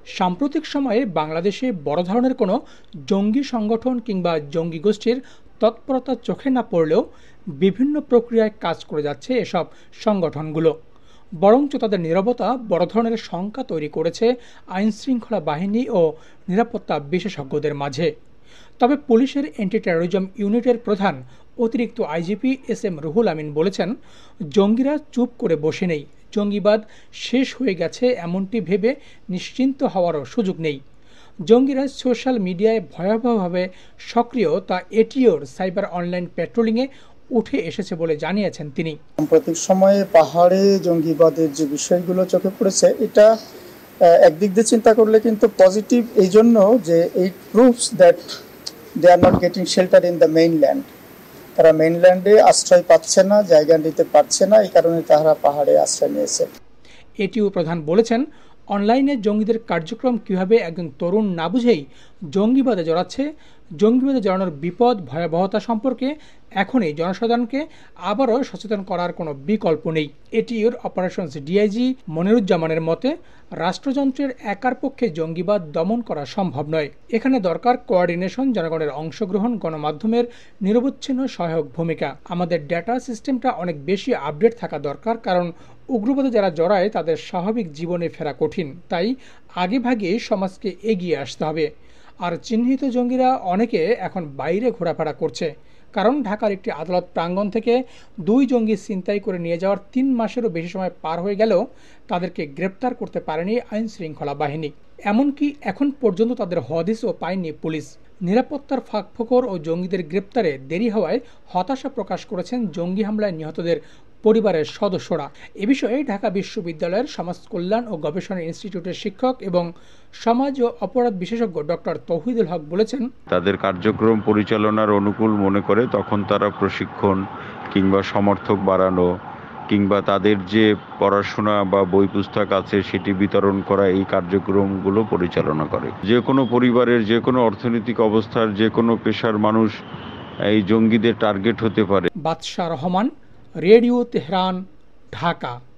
সাম্প্রতিক সময়ে বাংলাদেশে বড় ধরনের কোনো জঙ্গি সংগঠন কিংবা জঙ্গি গোষ্ঠীর তৎপরতা চোখে না পড়লেও বিভিন্ন প্রক্রিয়ায় কাজ করে যাচ্ছে এসব সংগঠনগুলো। বরঞ্চ তাদের নীরবতা বড় ধরনের শঙ্কা তৈরি করেছে আইনশৃঙ্খলা বাহিনী ও নিরাপত্তা বিশেষজ্ঞদের মাঝে। তবে পুলিশের অ্যান্টি টেরোরিজম ইউনিটের প্রধান অতিরিক্ত IGP S M Ruhul Amin বলেছেন, জঙ্গিরা চুপ করে বসে নেই। জঙ্গিবাদ শেষ হয়ে গেছে এমনটি ভেবে নিশ্চিন্ত হওয়ারও সুযোগ নেই। জঙ্গিরা সোশ্যাল মিডিয়ায় ভয়াবহভাবে সক্রিয়, তা এটিওর সাইবার অনলাইন পেট্রোলিংয়ে উঠে এসেছে বলে জানিয়েছেন তিনি। সাম্প্রতিক সময়ে পাহাড়ে জঙ্গিবাদের যে বিষয়গুলো চোখে পড়েছে, এটা একদিক দিয়ে চিন্তা করলে কিন্তু পজিটিভ, এই জন্য যে it proves that they are not getting shelter in the mainland. তারা মেইনল্যান্ডে আশ্রয় পাচ্ছে না, জায়গা নিতে পারছে না, এই কারণে তারা পাহাড়ে আশ্রয় নিয়েছে। এটিও প্রধান বলেছেন, অনলাইনে জঙ্গিদের কার্যক্রম কিভাবে একজন তরুণ না বুঝেই জঙ্গিবাদে জড়াচ্ছে, জঙ্গিবাদে জড়ানোর বিপদ ভয়াবহতা সম্পর্কে এখনই জনসাধারণকে আবারও সচেতন করার কোনো বিকল্প নেই। এটিওর অপারেশনস ডিআইজি মনিরুজ্জামানের মতে, রাষ্ট্রযন্ত্রের একার পক্ষে জঙ্গিবাদ দমন করা সম্ভব নয়। এখানে দরকার কোঅর্ডিনেশন, জনগণের অংশগ্রহণ, গণমাধ্যমের নিরবচ্ছিন্ন সহায়ক ভূমিকা। আমাদের ডেটা সিস্টেমটা অনেক বেশি আপডেট থাকা দরকার, কারণ উগ্রবাদে যারা জড়ায় তাদের স্বাভাবিক জীবনে ফেরা কঠিন। তাই আগেভাগে সমাজকে এগিয়ে আসতে হবে। আর চিহ্নিত জঙ্গিরা অনেকে এখন বাইরে ঘোরাফেরা করছে, কারণ ঢাকার একটি আদালত প্রাঙ্গণ থেকে 2 জঙ্গি ছিনতাই করে নিয়ে যাওয়ার 3 মাসেরও বেশি সময় পার হয়ে গেলেও তাদেরকে গ্রেপ্তার করতে পারেনি আইন শৃঙ্খলা বাহিনী। এমনকি এখন পর্যন্ত তাদের হদিসও পায়নি পুলিশ। নিরাপত্তার ফাঁকফোকর ও জঙ্গিদের গ্রেপ্তারে দেরি হওয়ায় হতাশা প্রকাশ করেছেন জঙ্গি হামলায় নিহতদের পরিবারের সদস্যরা। এ বিষয়ে ঢাকা বিশ্ববিদ্যালয়ের সমাজ কল্যাণ ও গবেষণা ইনস্টিটিউটের শিক্ষক এবং সমাজ ও অপরাধ বিশেষজ্ঞ ডক্টর তৌহিদুল হক বলেছেন, তাদের কার্যক্রম পরিচালনার অনুকূল মনে করে তখন তারা প্রশিক্ষণ কিংবা সমর্থক বাড়ানো কিংবা তাদের যে পড়াশোনা বা বই পুস্তক আছে সেটি বিতরণ করা, এই কার্যক্রমগুলো পরিচালনা করে। যে কোনো পরিবারের, যে কোনো অর্থনৈতিক অবস্থার, যে কোনো পেশার মানুষ এই জঙ্গিদের টার্গেট হতে পারে। Badsha Rahman, radio Tehran, Dhaka.